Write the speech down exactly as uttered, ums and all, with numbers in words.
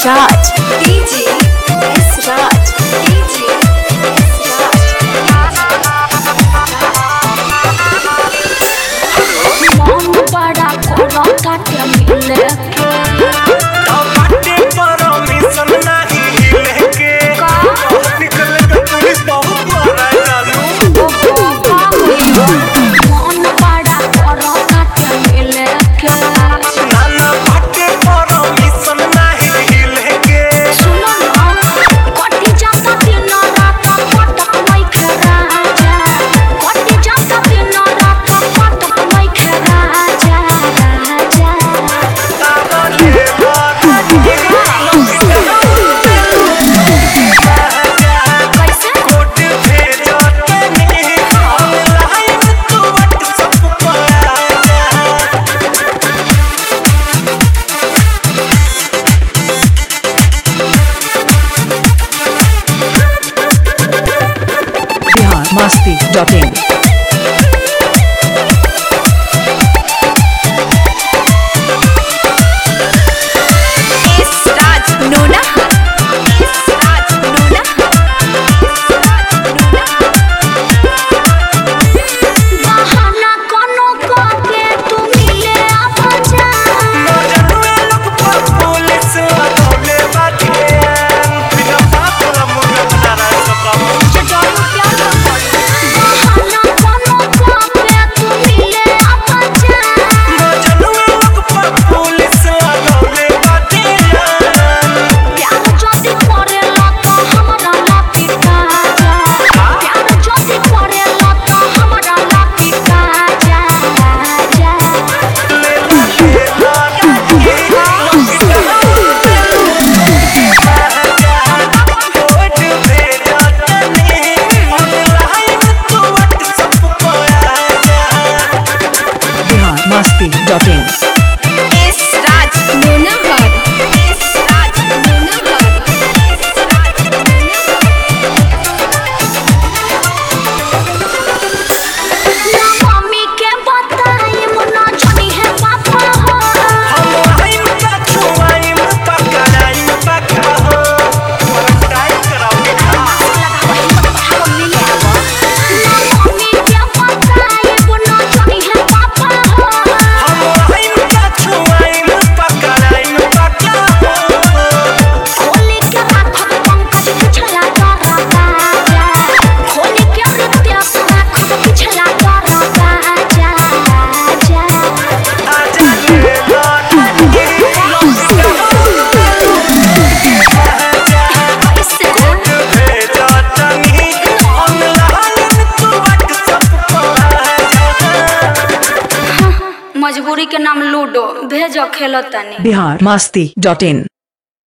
Raj, D J S Raj, D J S Raj. Mom bada kora katte mile ke. टमाटे permission नहीं लेके निकल के police बहुत मारा जानू Mom bada kora katte mile ke. नाना बाटे परमिशन नहीं लेके सुनो ना, कोटी जाता दिन रात पटक नहीं खेरा जा. कोटी जाता दिन रात पटक नहीं खेरा जा, राजा. तावले मारा कैसे? कोट भेजो तनी ऑनलाइन तू व्हाट्सएप पर आ जा Bihar Masti dot in S Raj Nona, S Raj Nona, बहाना कोनो के तू मिले अब जा. जनवे लोग पर पुलिस लगौले बाटे बिना बात वाला मुर्गा बना रहा है सबका बहाना कोनो के तू मिले अब जा. जनवे लोग पर पुलिस लगौले बाटे प्यार जदी करेला तो हमरा ला पिटा जा. प्यार जदी करेला तो हमरा ला पिटा जा, जा. ले ला ले ला कोट भेजो तनी ऑनलाइन तू व्हाट्सएप पर आ जा Bihar Masti dot in S Raj Nonahar, S Raj Nonahar, S Raj ना मम्मी के बताई मुन्ना जानी है पापा हो. हम आइम का छुआइम पकड़ाइम पका हो टाइम कराओगे ना मम्मी के बताई मुन्ना जानी है पापा हो. हम आइम का छुआइम पकड़ाइम पका हो खोली के राखब पंकज पिछला डरा बाजा. खोली के रित्या राखब पिछला डरा बाजा, जा. आजा ले लौट के कैसे? कोट भेजो तनी ऑनलाइन तू व्हाट्सएप पर आ जा मजबूरी के नाम लूडो भेजो खेलो तनी. बिहार मस्ती डॉट इन